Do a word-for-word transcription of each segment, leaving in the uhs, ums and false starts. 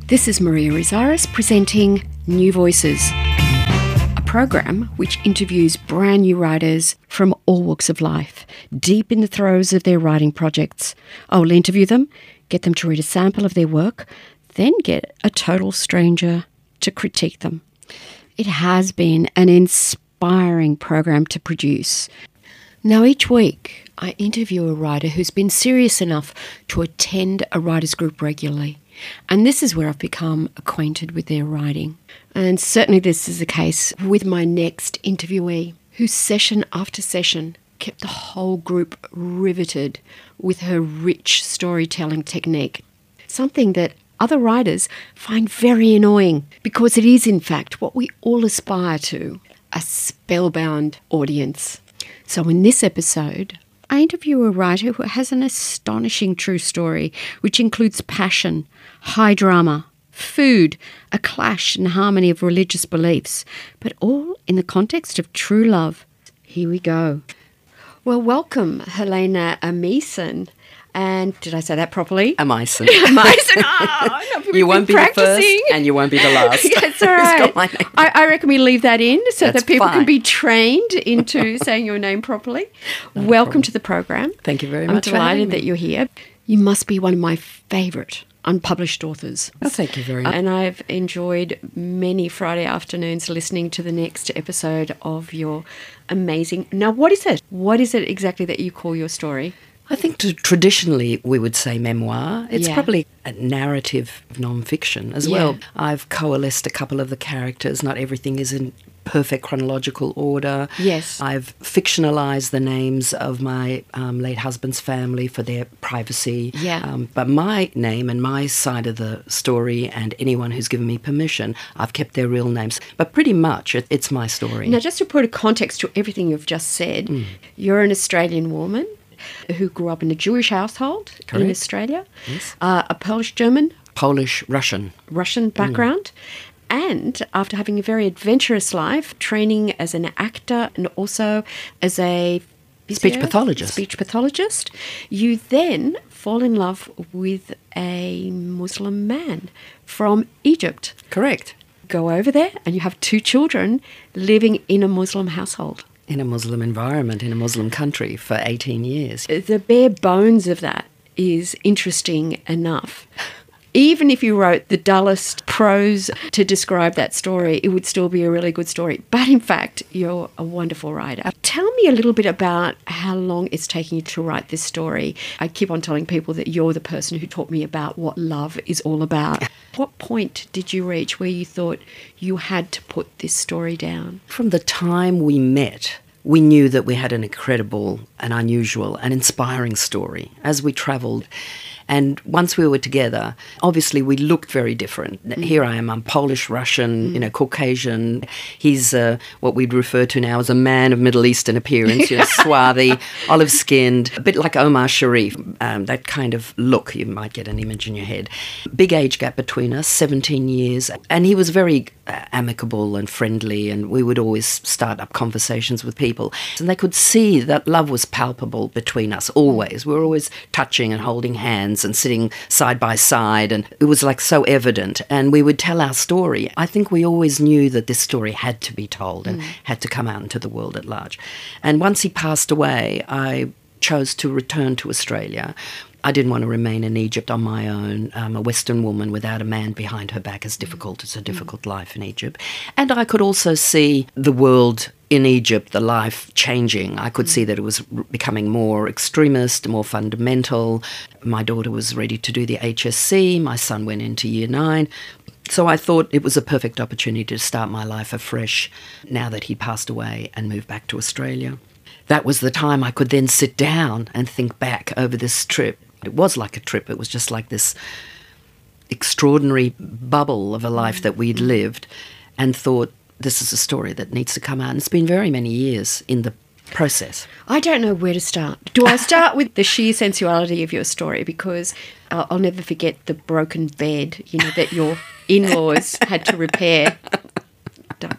This is Maria Rizaris presenting New Voices, a program which interviews brand new writers from all walks of life, deep in the throes of their writing projects. I will interview them, get them to read a sample of their work, then get a total stranger to critique them. It has been an inspiring program to produce. Now, each week, I interview a writer who's been serious enough to attend a writers' group regularly. And this is where I've become acquainted with their writing. And certainly this is the case with my next interviewee, who session after session kept the whole group riveted with her rich storytelling technique. Something that other writers find very annoying, because it is in fact what we all aspire to, a spellbound audience. So in this episode, I interview a writer who has an astonishing true story, which includes passion, high drama, food, a clash and harmony of religious beliefs, but all in the context of true love. Here we go. Well, welcome, Helena Amison. And did I say that properly? Amison. Amison. Oh, no, you won't be practicing. the first and you won't be the last. Yeah, it's all right. I, I reckon we leave that in so That's that people fine. can be trained into saying your name properly. No Welcome problem. to the program. Thank you very I'm much for having delighted me. that you're here. You must be one of my favourite unpublished authors. Oh, thank you very much. And I've enjoyed many Friday afternoons listening to the next episode of your amazing... Now, what is it? What is it exactly that you call your story? I think to, traditionally we would say memoir. It's Yeah. probably a narrative non-fiction as Yeah. well. I've coalesced a couple of the characters. Not everything is in perfect chronological order. Yes. I've fictionalised the names of my um, late husband's family for their privacy. Yeah. Um, but my name and my side of the story and anyone who's given me permission, I've kept their real names. But pretty much it, it's my story. Now, just to put a context to everything you've just said, Mm. you're an Australian woman who grew up in a Jewish household in Correct. Australia, Yes. uh, a Polish-German, Polish-Russian. Russian background, and after having a very adventurous life, training as an actor and also as a Speech physio- pathologist. speech pathologist, you then fall in love with a Muslim man from Egypt. Correct. Go over there and you have two children living in a Muslim household. In a Muslim environment, in a Muslim country for eighteen years. The bare bones of that is interesting enough. Even if you wrote the dullest prose to describe that story, it would still be a really good story. But in fact, you're a wonderful writer. Tell me a little bit about how long it's taking you to write this story. I keep on telling people that you're the person who taught me about what love is all about. What point did you reach where you thought you had to put this story down? From the time we met, we knew that we had an incredible and unusual and inspiring story as we travelled. And once we were together, obviously we looked very different. Mm. Here I am, I'm Polish, Russian, mm. you know, Caucasian. He's uh, what we'd refer to now as a man of Middle Eastern appearance, you know, swarthy, olive-skinned, a bit like Omar Sharif, um, that kind of look. You might get an image in your head. Big age gap between us, seventeen years. And he was very uh, amicable and friendly, and we would always start up conversations with people. And they could see that love was palpable between us, always. We were always touching and holding hands and sitting side by side, and it was like so evident, and we would tell our story. I think we always knew that this story had to be told and mm. had to come out into the world at large. And once he passed away, I chose to return to Australia. I didn't want to remain in Egypt on my own. Um, a Western woman without a man behind her back is difficult. It's a difficult mm. life in Egypt. And I could also see the world in Egypt, the life changing. I could mm. see that it was r- becoming more extremist, more fundamental. My daughter was ready to do the H S C. My son went into year nine. So I thought it was a perfect opportunity to start my life afresh now that he passed away and move back to Australia. That was the time I could then sit down and think back over this trip. It was like a trip. It was just like this extraordinary bubble of a life that we'd lived, and thought, this is a story that needs to come out. And it's been very many years in the process. I don't know where to start. Do I start with the sheer sensuality of your story? Because I'll, I'll never forget the broken bed, you know, that your in-laws had to repair. Don't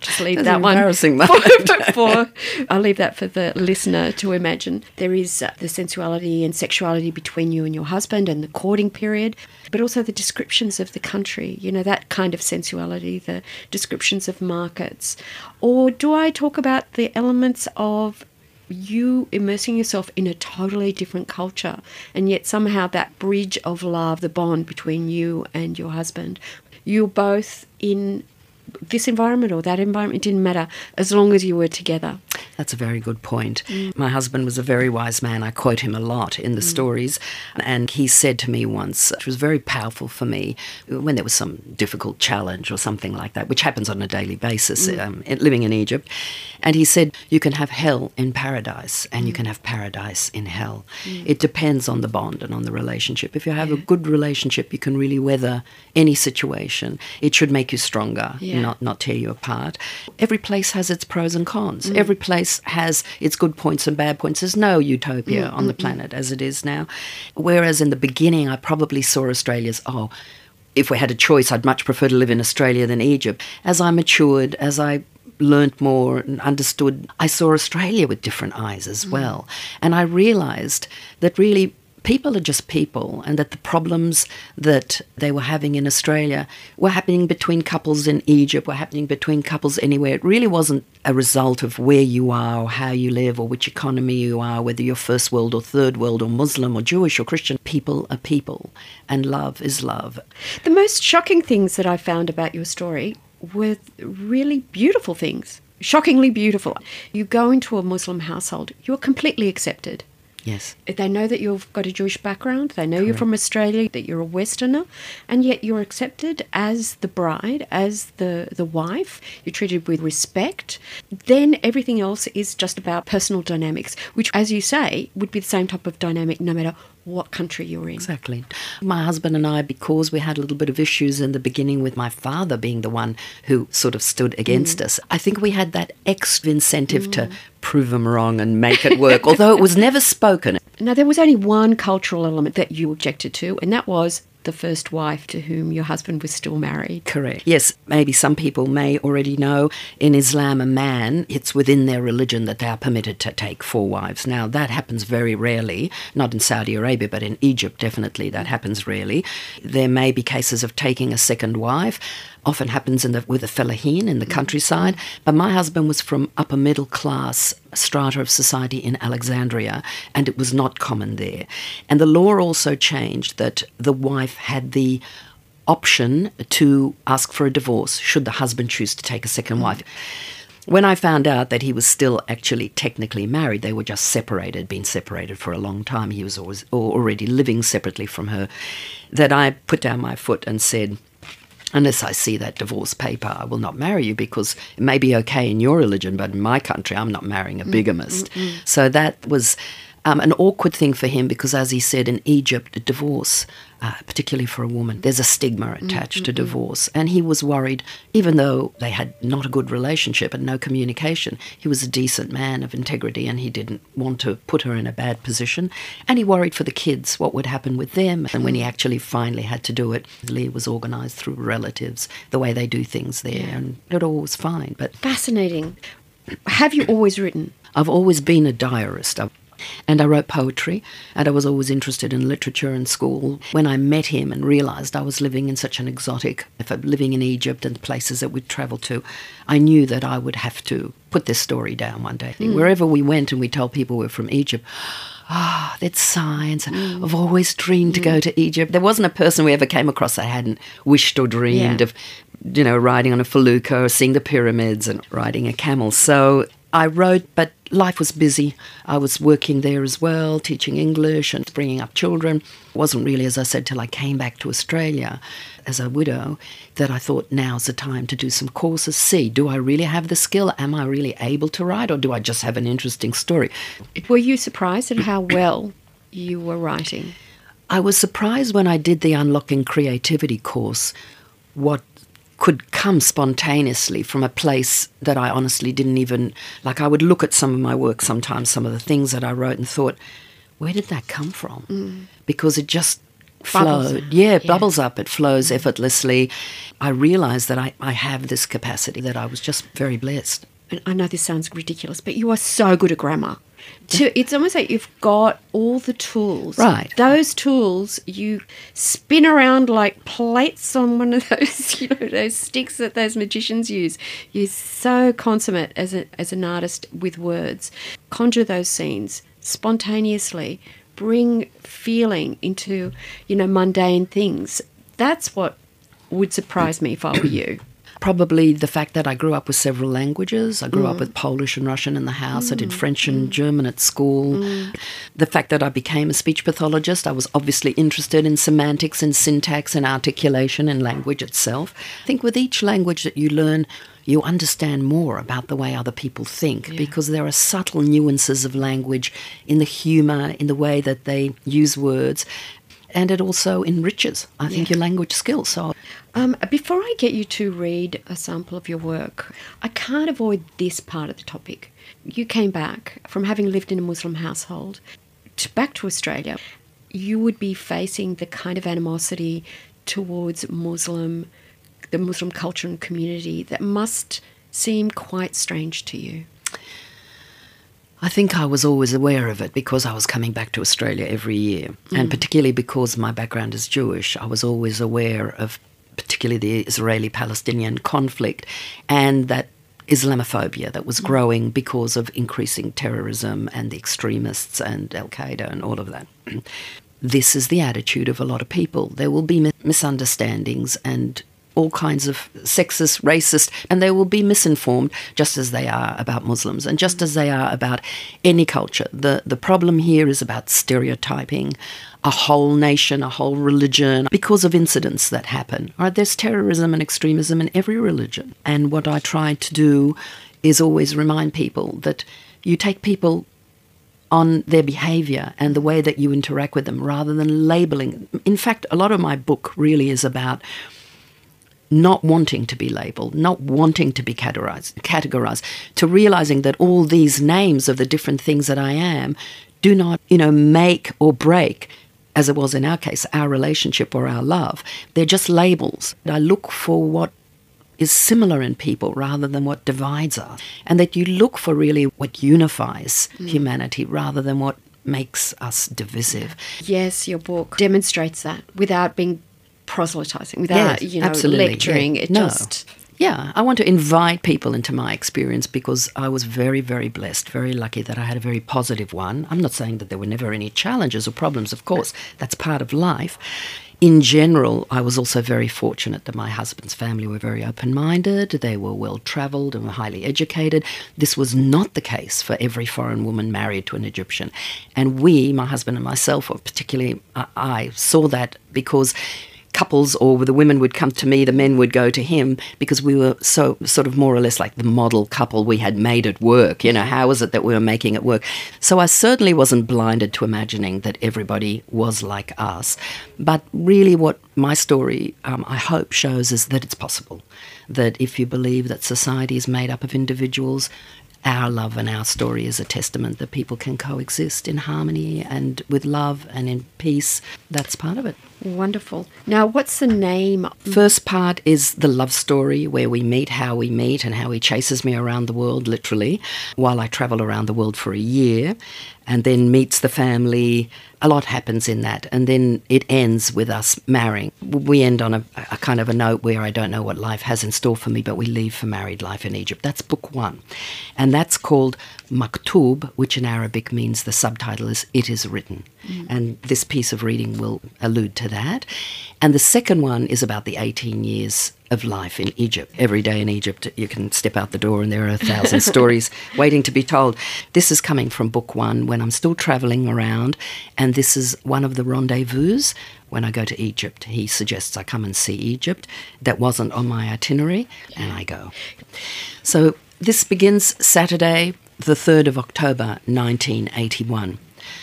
just leave That's that an one. embarrassing for, moment. for, I'll leave that for the listener to imagine. There is uh, the sensuality and sexuality between you and your husband and the courting period, but also the descriptions of the country, you know, that kind of sensuality, the descriptions of markets. Or do I talk about the elements of you immersing yourself in a totally different culture, and yet somehow that bridge of love, the bond between you and your husband, you're both in this environment or that environment, it didn't matter as long as you were together. That's a very good point. Mm. My husband was a very wise man. I quote him a lot in the mm. stories. And he said to me once, which was very powerful for me, when there was some difficult challenge or something like that, which happens on a daily basis, mm. um, living in Egypt. And he said, you can have hell in paradise and mm. you can have paradise in hell. Mm. It depends on the bond and on the relationship. If you have yeah. a good relationship, you can really weather any situation. It should make you stronger, yeah. not, not tear you apart. Every place has its pros and cons. Mm. Every place has its good points and bad points. There's no utopia mm, on the mm, planet as it is now. Whereas in the beginning, I probably saw Australia as, oh, if we had a choice, I'd much prefer to live in Australia than Egypt. As I matured, as I learnt more and understood, I saw Australia with different eyes as mm. well. And I realised that really people are just people, and that the problems that they were having in Australia were happening between couples in Egypt, were happening between couples anywhere. It really wasn't a result of where you are or how you live or which economy you are, whether you're first world or third world or Muslim or Jewish or Christian. People are people, and love is love. The most shocking things that I found about your story were really beautiful things, shockingly beautiful. You go into a Muslim household, you're completely accepted. Yes. They know that you've got a Jewish background. They know Correct. You're from Australia, that you're a Westerner, and yet you're accepted as the bride, as the, the wife. You're treated with respect. Then everything else is just about personal dynamics, which, as you say, would be the same type of dynamic no matter what country you're in. Exactly. My husband and I, because we had a little bit of issues in the beginning with my father being the one who sort of stood against mm. us, I think we had that extra incentive mm. to prove him wrong and make it work, although it was never spoken. Now, there was only one cultural element that you objected to, and that was the first wife to whom your husband was still married. Correct. Yes, maybe some people may already know in Islam a man, it's within their religion that they are permitted to take four wives. Now, that happens very rarely, not in Saudi Arabia, but in Egypt, definitely that happens rarely. There may be cases of taking a second wife. Often happens in the, with a fellahin in the countryside. But my husband was from upper middle class strata of society in Alexandria, and it was not common there. And the law also changed that the wife had the option to ask for a divorce should the husband choose to take a second wife. When I found out that he was still actually technically married, they were just separated, been separated for a long time. He was always already living separately from her, that I put down my foot and said, unless I see that divorce paper, I will not marry you, because it may be okay in your religion, but in my country, I'm not marrying a bigamist. Mm, mm, mm. So that was um, an awkward thing for him, because as he said, in Egypt, a divorce, uh, particularly for a woman, there's a stigma attached mm, mm, to divorce. And he was worried, even though they had not a good relationship and no communication, he was a decent man of integrity and he didn't want to put her in a bad position. And he worried for the kids, what would happen with them. And when he actually finally had to do it, Lee was organised through relatives, the way they do things there, yeah. and it all was fine. But fascinating. Have you always written? I've always been a diarist. I've And I wrote poetry, and I was always interested in literature in school. When I met him and realised I was living in such an exotic, if I'm living in Egypt and the places that we'd travelled to, I knew that I would have to put this story down one day. Mm. Wherever we went and we told people we're from Egypt, ah, oh, that's science. Mm. I've always dreamed mm. to go to Egypt. There wasn't a person we ever came across that hadn't wished or dreamed yeah. of, you know, riding on a felucca or seeing the pyramids and riding a camel. So I wrote, but life was busy. I was working there as well, teaching English and bringing up children. It wasn't really, as I said, till I came back to Australia as a widow that I thought, now's the time to do some courses. See, do I really have the skill? Am I really able to write, or do I just have an interesting story? Were you surprised at how well you were writing? I was surprised when I did the Unlocking Creativity course, what could come spontaneously from a place that I honestly didn't even, like I would look at some of my work sometimes, some of the things that I wrote and thought, where did that come from? Mm. Because it just flowed. Yeah, yeah, bubbles up. It flows effortlessly. I realised that I, I have this capacity, that I was just very blessed. And I know this sounds ridiculous, but you are so good at grammar. To, it's almost like you've got all the tools. Right. Those tools you spin around like plates on one of those, you know, those sticks that those magicians use. You're so consummate as a, as an artist with words. Conjure those scenes spontaneously. Bring feeling into, you know, mundane things. That's what would surprise me if I were you. Probably the fact that I grew up with several languages. I grew Mm. up with Polish and Russian in the house. Mm. I did French and mm. German at school. Mm. The fact that I became a speech pathologist. I was obviously interested in semantics and syntax and articulation and language itself. I think with each language that you learn, you understand more about the way other people think, yeah. because there are subtle nuances of language in the humour, in the way that they use words. And it also enriches, I think, yeah. your language skills. So, um, before I get you to read a sample of your work, I can't avoid this part of the topic. You came back from having lived in a Muslim household to back to Australia. You would be facing the kind of animosity towards Muslim, the Muslim culture and community that must seem quite strange to you. I think I was always aware of it because I was coming back to Australia every year. Mm. And particularly because my background is Jewish, I was always aware of particularly the Israeli-Palestinian conflict and that Islamophobia that was growing because of increasing terrorism and the extremists and Al-Qaeda and all of that. This is the attitude of a lot of people. There will be misunderstandings and all kinds of sexist, racist, and they will be misinformed just as they are about Muslims and just as they are about any culture. The the problem here is about stereotyping a whole nation, a whole religion, because of incidents that happen. Right? There's terrorism and extremism in every religion. And what I try to do is always remind people that you take people on their behaviour and the way that you interact with them rather than labelling. In fact, a lot of my book really is about not wanting to be labelled, not wanting to be categorised, categorised, to realising that all these names of the different things that I am do not, you know, make or break, as it was in our case, our relationship or our love. They're just labels. I look for what is similar in people rather than what divides us, and that you look for really what unifies mm. humanity rather than what makes us divisive. Yes, your book demonstrates that without being proselytizing, without, yes, you know, absolutely. lecturing. Yeah. It no. just... Yeah, I want to invite people into my experience because I was very, very blessed, very lucky that I had a very positive one. I'm not saying that there were never any challenges or problems, of course. That's part of life. In general, I was also very fortunate that my husband's family were very open-minded, they were well-travelled and were highly educated. This was not the case for every foreign woman married to an Egyptian. And we, my husband and myself, or particularly I, I saw that because couples or the women would come to me, the men would go to him, because we were so sort of more or less like the model couple. We had made it work. You know, how was it that we were making it work? So I certainly wasn't blinded to imagining that everybody was like us. But really what my story, um, I hope, shows is that it's possible. That if you believe that society is made up of individuals, our love and our story is a testament that people can coexist in harmony and with love and in peace. That's part of it. Wonderful. Now, what's the name? First part is the love story, where we meet, how we meet, and how he chases me around the world, literally, while I travel around the world for a year, and then meets the family. A lot happens in that, and then it ends with us marrying. We end on a, a kind of a note where I don't know what life has in store for me, but we leave for married life in Egypt. That's book one, and that's called Maktub, which in Arabic means, the subtitle is It Is Written. Mm. And this piece of reading will allude to that. And the second one is about the eighteen years of life in Egypt. Every day in Egypt, you can step out the door and there are a thousand stories waiting to be told. This is coming from book one, when I'm still travelling around, and this is one of the rendezvous. When I go to Egypt, he suggests I come and see Egypt. That wasn't on my itinerary, and I go. So this begins Saturday, the third of October, nineteen eighty-one.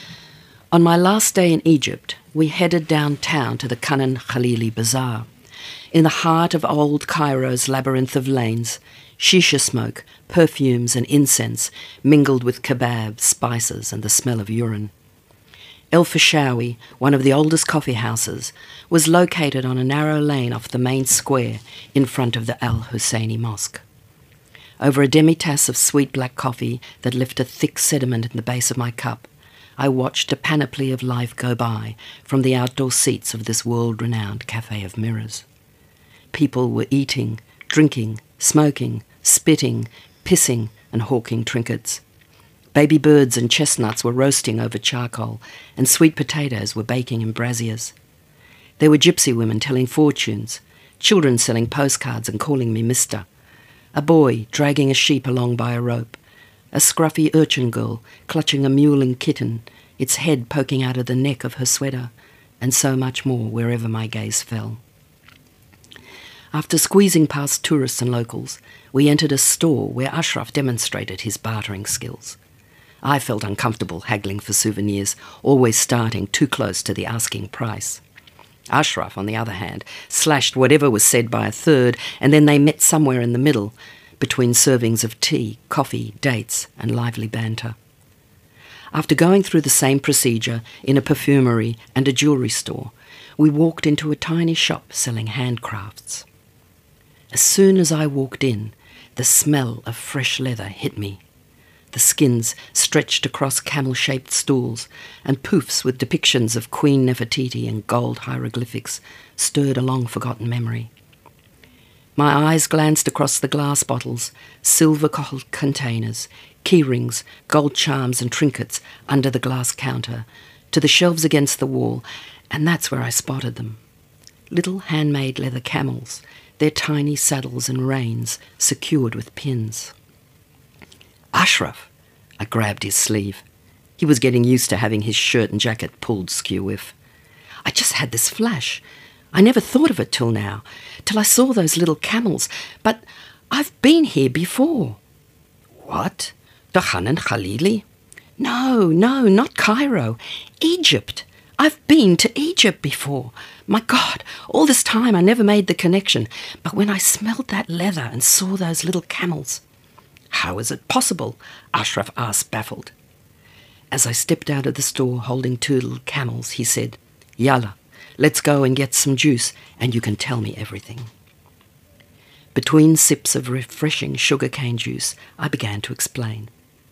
On my last day in Egypt, we headed downtown to the Kanan Khalili Bazaar. In the heart of old Cairo's labyrinth of lanes, shisha smoke, perfumes and incense mingled with kebab, spices and the smell of urine. El Fashawi, one of the oldest coffee houses, was located on a narrow lane off the main square in front of the Al Husseini Mosque. Over a demi-tasse of sweet black coffee that left a thick sediment in the base of my cup, I watched a panoply of life go by from the outdoor seats of this world-renowned cafe of mirrors. People were eating, drinking, smoking, spitting, pissing and hawking trinkets. Baby birds and chestnuts were roasting over charcoal, and sweet potatoes were baking in braziers. There were gypsy women telling fortunes, children selling postcards and calling me mister, a boy dragging a sheep along by a rope, a scruffy urchin girl clutching a mewling kitten, its head poking out of the neck of her sweater, and so much more wherever my gaze fell. After squeezing past tourists and locals, we entered a store where Ashraf demonstrated his bartering skills. I felt uncomfortable haggling for souvenirs, always starting too close to the asking price. Ashraf, on the other hand, slashed whatever was said by a third, and then they met somewhere in the middle, between servings of tea, coffee, dates, and lively banter. After going through the same procedure in a perfumery and a jewellery store, we walked into a tiny shop selling handcrafts. As soon as I walked in, the smell of fresh leather hit me. The skins stretched across camel-shaped stools, and poofs with depictions of Queen Nefertiti and gold hieroglyphics stirred a long-forgotten memory. My eyes glanced across the glass bottles, silver-cockled containers, key rings, gold charms and trinkets under the glass counter, to the shelves against the wall, and that's where I spotted them. Little handmade leather camels, their tiny saddles and reins secured with pins. Ashraf! I grabbed his sleeve. He was getting used to having his shirt and jacket pulled skew-whiff. I just had this flash. I never thought of it till now, till I saw those little camels, but I've been here before. What? Dahan Khalili? No, no, not Cairo. Egypt. I've been to Egypt before. My God, all this time I never made the connection, but when I smelled that leather and saw those little camels... How is it possible? Ashraf asked, baffled. As I stepped out of the store holding two little camels, he said, Yalla, let's go and get some juice and you can tell me everything. Between sips of refreshing sugarcane juice, I began to explain.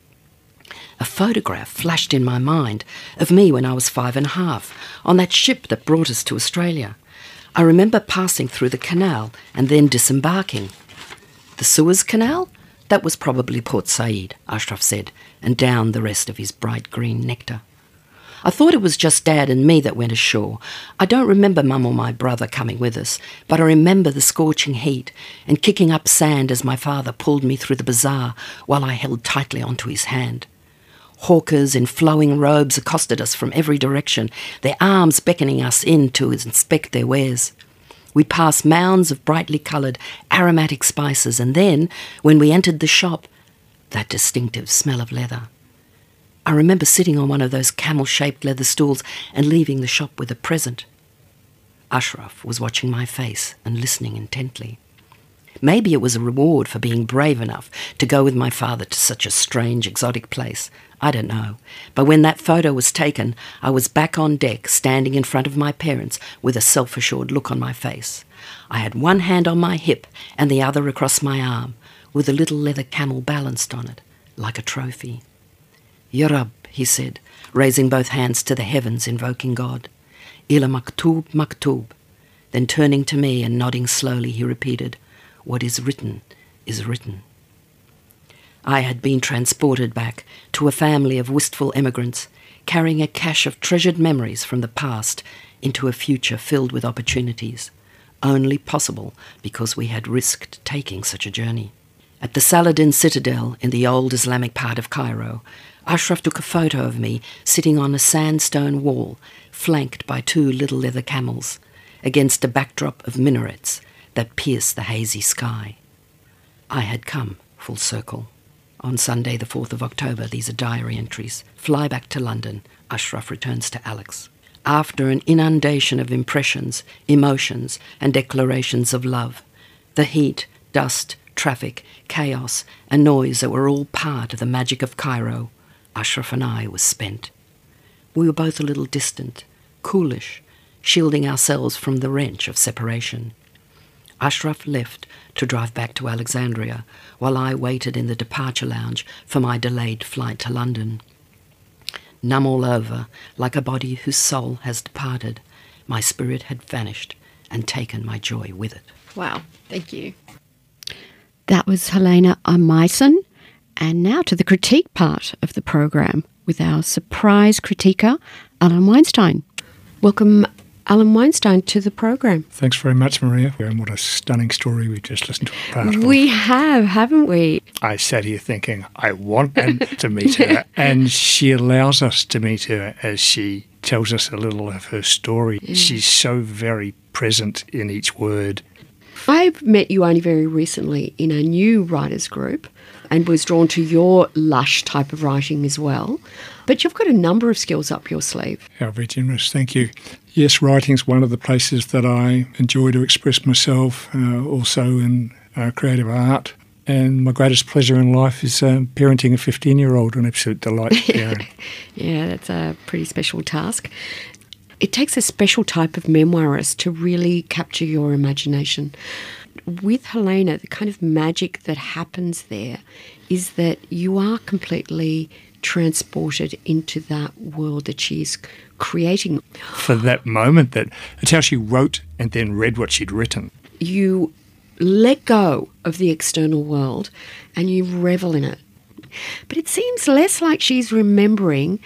A photograph flashed in my mind of me when I was five and a half, on that ship that brought us to Australia. I remember passing through the canal and then disembarking. The Suez Canal? That was probably Port Said, Ashraf said, and downed the rest of his bright green nectar. I thought it was just Dad and me that went ashore. I don't remember Mum or my brother coming with us, but I remember the scorching heat and kicking up sand as my father pulled me through the bazaar while I held tightly onto his hand. Hawkers in flowing robes accosted us from every direction, their arms beckoning us in to inspect their wares. We passed mounds of brightly coloured aromatic spices, and then, when we entered the shop, that distinctive smell of leather. I remember sitting on one of those camel-shaped leather stools and leaving the shop with a present. Ashraf was watching my face and listening intently. Maybe it was a reward for being brave enough to go with my father to such a strange, exotic place. I don't know. But when that photo was taken, I was back on deck, standing in front of my parents with a self-assured look on my face. I had one hand on my hip and the other across my arm, with a little leather camel balanced on it, like a trophy. Ya Rab, he said, raising both hands to the heavens, invoking God. Ila maktub maktub. Then turning to me and nodding slowly, he repeated, What is written is written. I had been transported back to a family of wistful emigrants, carrying a cache of treasured memories from the past into a future filled with opportunities, only possible because we had risked taking such a journey. At the Saladin Citadel in the old Islamic part of Cairo, Ashraf took a photo of me sitting on a sandstone wall, flanked by two little leather camels, against a backdrop of minarets that pierced the hazy sky. I had come full circle. On Sunday, the fourth of October, these are diary entries. Fly back to London. Ashraf returns to Alex. After an inundation of impressions, emotions, and declarations of love, the heat, dust, traffic, chaos, and noise that were all part of the magic of Cairo, Ashraf and I was spent. We were both a little distant, coolish, shielding ourselves from the wrench of separation. Ashraf left to drive back to Alexandria, while I waited in the departure lounge for my delayed flight to London. Numb all over, like a body whose soul has departed, my spirit had vanished and taken my joy with it. Wow, thank you. That was Helena Amaisen. And now to the critique part of the program with our surprise critiquer, Alan Weinstein. Welcome, Alan Weinstein, to the program. Thanks very much, Maria. And what a stunning story we've just listened to a part of. We have, haven't we? I sat here thinking, I want to meet her. And she allows us to meet her as she tells us a little of her story. Yeah. She's so very present in each word. I've met you only very recently in a new writers group and was drawn to your lush type of writing as well. But you've got a number of skills up your sleeve. How very generous, thank you. Yes, writing's one of the places that I enjoy to express myself, uh, also in uh, creative art. And my greatest pleasure in life is um, parenting a fifteen-year-old, an absolute delight to parent. Yeah, that's a pretty special task. It takes a special type of memoirist to really capture your imagination. With Helena, the kind of magic that happens there is that you are completely transported into that world that she's creating. For that moment, that it's how she wrote and then read what she'd written. You let go of the external world and you revel in it. But it seems less like she's remembering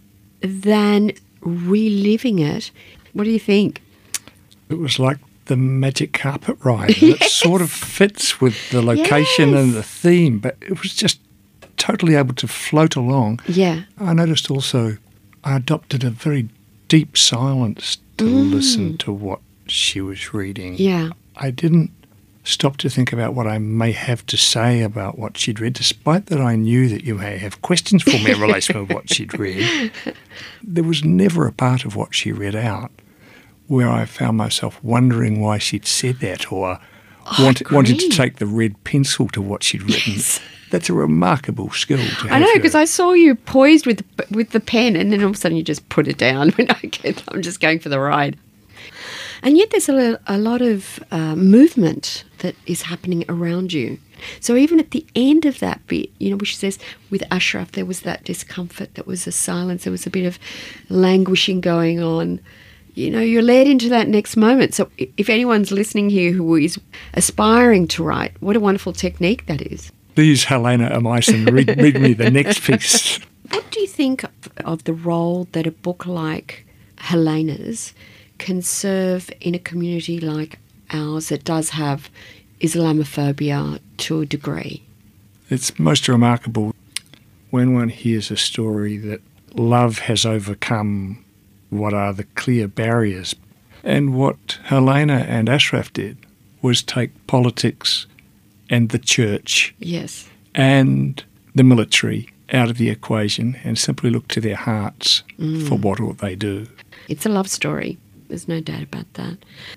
than reliving it. What do you think? It was like the magic carpet ride. Yes. It sort of fits with the location yes. and the theme, but it was just totally able to float along. Yeah. I noticed also I adopted a very deep silence to mm. listen to what she was reading. Yeah. I didn't stop to think about what I may have to say about what she'd read, despite that I knew that you may have questions for me in relation to what she'd read. There was never a part of what she read out where I found myself wondering why she'd said that or oh, wanted, wanted to take the red pencil to what she'd written. Yes. That's a remarkable skill to have. I know, because I saw you poised with with the pen and then all of a sudden you just put it down when I get, I'm just going for the ride. And yet there's a, a lot of uh, movement that is happening around you. So even at the end of that bit, you know, where she says, with Ashraf, there was that discomfort, there was a silence, there was a bit of languishing going on. You know, you're led into that next moment. So if anyone's listening here who is aspiring to write, what a wonderful technique that is. Please, Helena Amaisen, read, read me the next piece. What do you think of, of the role that a book like Helena's can serve in a community like ours that does have Islamophobia to a degree? It's most remarkable when one hears a story that love has overcome what are the clear barriers. And what Helena and Ashraf did was take politics and the church yes. and the military out of the equation and simply look to their hearts mm. for what ought they do. It's a love story. There's no doubt about that.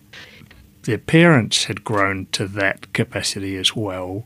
Their parents had grown to that capacity as well.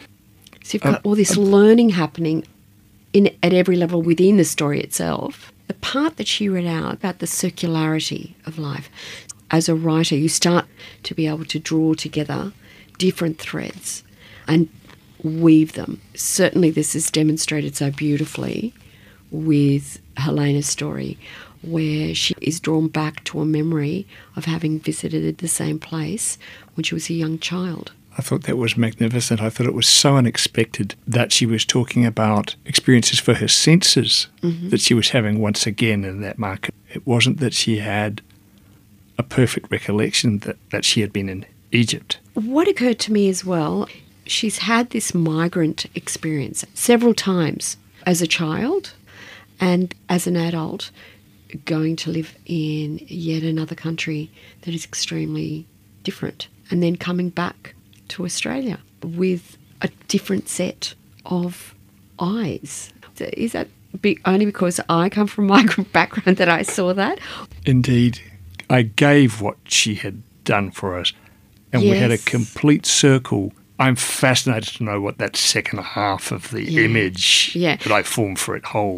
So you've got uh, all this uh, learning happening in at every level within the story itself. The part that she read out about the circularity of life. As a writer, you start to be able to draw together different threads and weave them. Certainly this is demonstrated so beautifully with Helena's story, where she is drawn back to a memory of having visited the same place when she was a young child. I thought that was magnificent. I thought it was so unexpected that she was talking about experiences for her senses mm-hmm. that she was having once again in that market. It wasn't that she had a perfect recollection that, that she had been in Egypt. What occurred to me as well, she's had this migrant experience several times as a child and as an adult, going to live in yet another country that is extremely different, and then coming back to Australia with a different set of eyes. Is that be- only because I come from a migrant background that I saw that? Indeed. I gave what she had done for us, and yes. we had a complete circle. I'm fascinated to know what that second half of the yeah. image yeah. that I formed for it holds.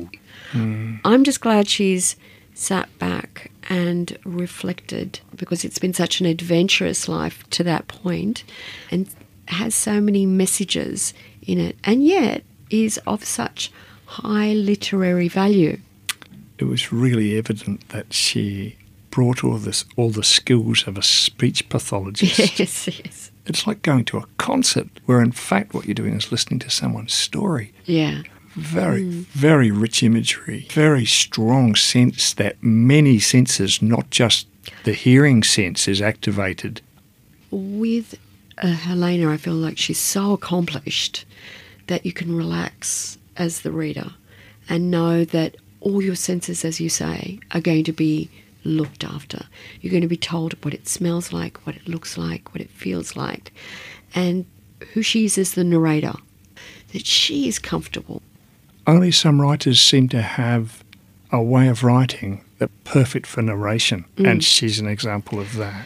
Mm. I'm just glad she's sat back and reflected, because it's been such an adventurous life to that point and has so many messages in it, and yet is of such high literary value. It was really evident that she brought all this, all the skills of a speech pathologist. Yes, yes. It's like going to a concert where in fact what you're doing is listening to someone's story. Yeah. Very, mm. very rich imagery, very strong sense that many senses, not just the hearing sense, is activated. With uh, Helena, I feel like she's so accomplished that you can relax as the reader and know that all your senses, as you say, are going to be looked after. You're going to be told what it smells like, what it looks like, what it feels like, and who she is as the narrator, that she is comfortable. Only some writers seem to have a way of writing that's perfect for narration, mm. and she's an example of that.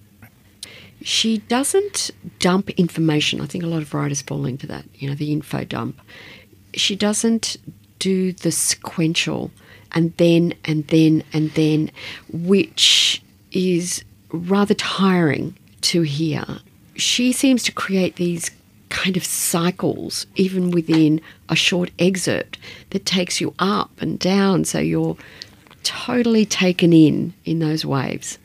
She doesn't dump information. I think a lot of writers fall into that, you know, the info dump. She doesn't do the sequential and then and then and then, which is rather tiring to hear. She seems to create these kind of cycles, even within a short excerpt, that takes you up and down, so you're totally taken in in those waves.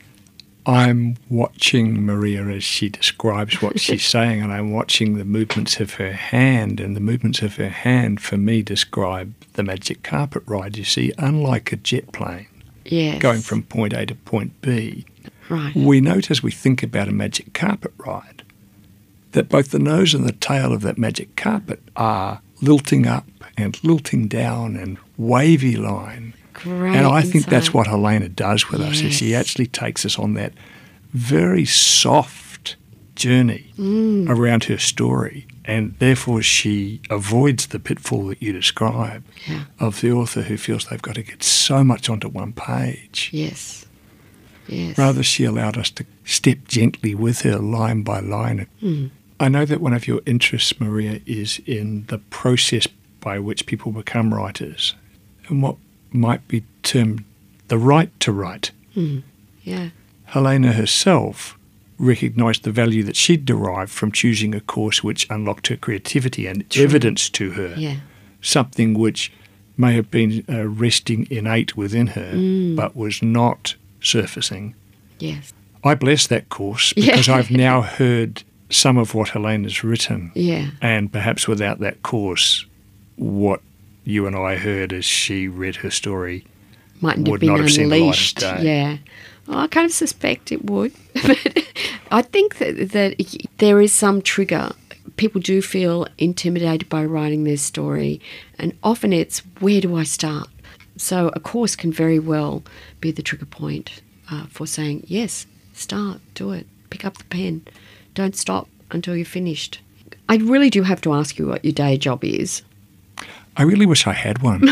I'm watching Maria as she describes what she's saying, and I'm watching the movements of her hand, and the movements of her hand for me describe the magic carpet ride. You see, unlike a jet plane, yes, going from point A to point B, right, we note as we think about a magic carpet ride that both the nose and the tail of that magic carpet are lilting up and lilting down and wavy line. Great and I insight. think that's what Helena does with yes. us, is she actually takes us on that very soft journey mm. around her story, and therefore she avoids the pitfall that you describe yeah. of the author who feels they've got to get so much onto one page. Yes. Yes. Rather, she allowed us to step gently with her line by line. Mm. I know that one of your interests, Maria, is in the process by which people become writers and what might be termed the right to write. Mm. Yeah. Helena herself recognised the value that she'd derived from choosing a course which unlocked her creativity and True. evidence to her, yeah. something which may have been uh, resting innate within her mm. but was not surfacing. Yes. I bless that course because yeah. I've now heard some of what Helena's written. Yeah. And perhaps without that course, what you and I heard as she read her story mightn't would have been not have seen the light of unleashed. day. Yeah. Well, I kind of suspect it would. But I think that, that there is some trigger. People do feel intimidated by writing their story, and often it's, where do I start? So a course can very well be the trigger point uh, for saying, yes, start, do it, pick up the pen. Don't stop until you're finished. I really do have to ask you what your day job is. I really wish I had one.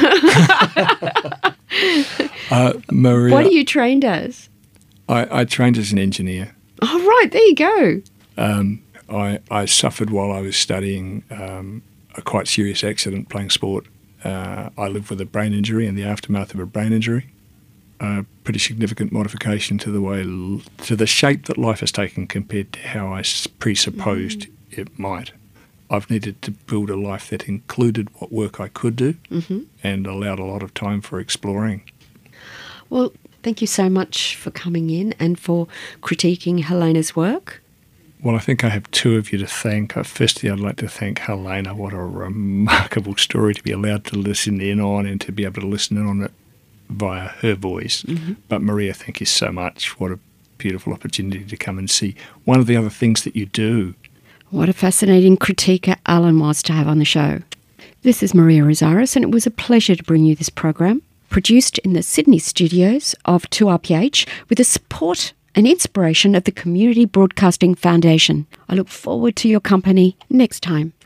uh, Maria, what are you trained as? I, I trained as an engineer. Oh, right, there you go. Um, I, I suffered while I was studying um, a quite serious accident playing sport. Uh, I lived with a brain injury and the aftermath of a brain injury. A pretty significant modification to the way, to the shape that life has taken compared to how I presupposed mm. it might. I've needed to build a life that included what work I could do mm-hmm. and allowed a lot of time for exploring. Well, thank you so much for coming in and for critiquing Helena's work. Well, I think I have two of you to thank. Firstly, I'd like to thank Helena. What a remarkable story to be allowed to listen in on and to be able to listen in on it via her voice. Mm-hmm. But Maria, thank you so much. What a beautiful opportunity to come and see one of the other things that you do. What a fascinating critiquer Alan was to have on the show. This is Maria Rosaris, and it was a pleasure to bring you this program, produced in the Sydney studios of two R P H with the support and inspiration of the Community Broadcasting Foundation. I look forward to your company next time.